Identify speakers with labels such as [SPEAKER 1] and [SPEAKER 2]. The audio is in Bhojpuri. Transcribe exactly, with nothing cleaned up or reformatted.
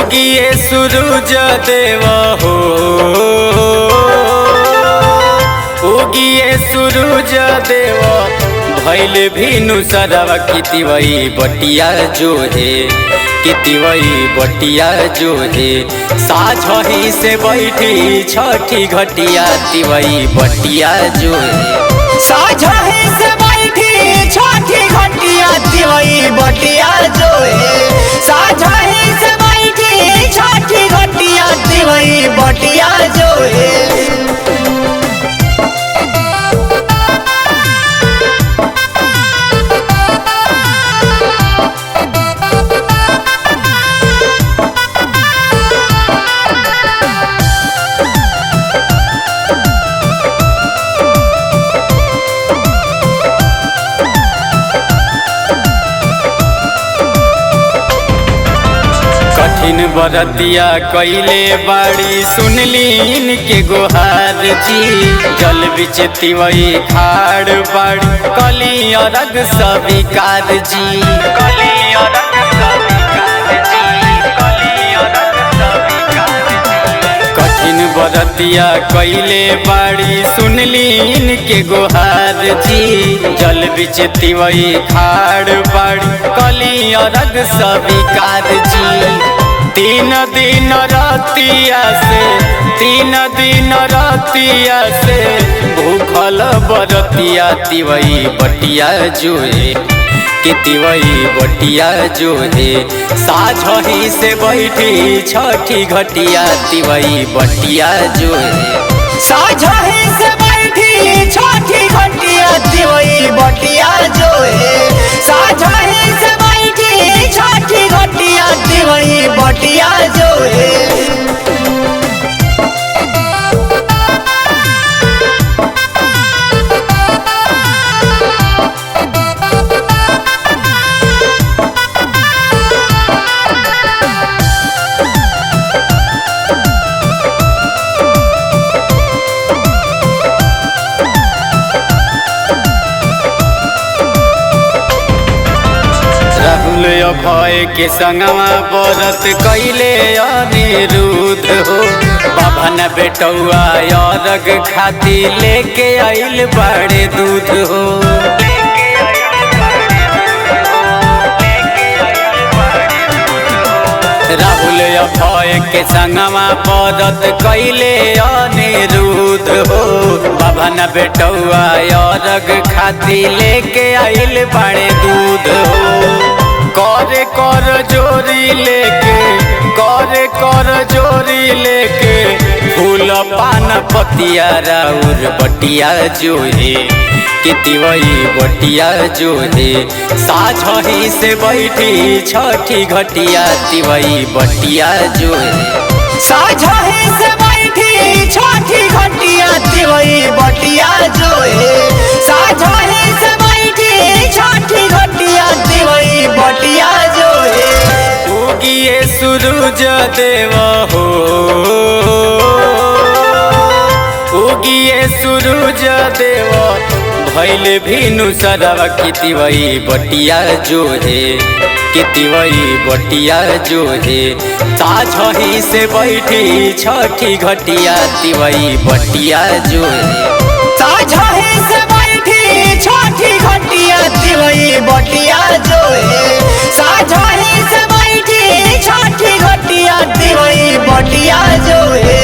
[SPEAKER 1] उगिए सूरज देवा हो, उगिए सूरज देवा भैल भीनु सरवा कितिवई बटिया जो है, कितिवई बटिया जो है। साझही से बैठी छठी घटिया तिवई बटिया जो है,
[SPEAKER 2] साझही से बैठी छठी घटिया तिवई बटिया जो है। साझही से बैठी छठी घटिया तिवई बटिया जो है।
[SPEAKER 1] कठिन बरतिया कैले बाड़ी सुनली इनके गोहार जी। जल बिच तिवई खाड़ बाड़ी कली अरग स्वीकार जी, कली अरग स्वीकार जी, कली अरग स्वीकार जी। कठिन बरतिया कैले बाड़ी सुनली इनके गोहार जी। जल बिच तिवई खाड़ बाड़ी कली अरग स्वीकार जी। तीन दिन रातिया से, तीन दिन रातिया से भूखल बरतिया तिवई बटिया जो है, कि तिवई बटिया जो है। साझही से बैठी छठी घटिया तिवई बटिया जो है।
[SPEAKER 2] साझही से बैठी छठी घटिया तिवई बटिया जो है। साझही से बैठी छठी घटिया तिवई बटिया जो है।
[SPEAKER 1] भय के संगवा बरत कैले अनिरुद्ध हो। बाभन बेटौआ अरग खाती लेके आइल बड़े दूध हो। राहुल अभय के संगवा बरत कैले अनिरुद्ध हो। बाभन बेटौआ अरग खाती लेके आइल बड़े दूध हो। करे कर जोरी लेके, करे कर जोरी लेके फूल पान पतिया राउर बटिया जो है, कि तिवई बटिया जो है। साझही से बैठी छठी घटिया तिवई बटिया जो है।
[SPEAKER 2] साझही से बैठी छठी घटिया तिवई बटिया जो है। साझही से बैठी छठी घटिया तिवई बटिया जो है।
[SPEAKER 1] उगिए सूरज देवा हो, उगिए सूरज देवा भैल भीनु सरवा कितिवई बटिया जो है, कितिवई बटिया जो है। साझही से बैठी छठी घटिया तिवई बटिया जो है।
[SPEAKER 2] साझही से बैठी छठी घटिया तिवई बटिया जो है। साझही से बैठी छठी घटिया तिवई बटिया जो है।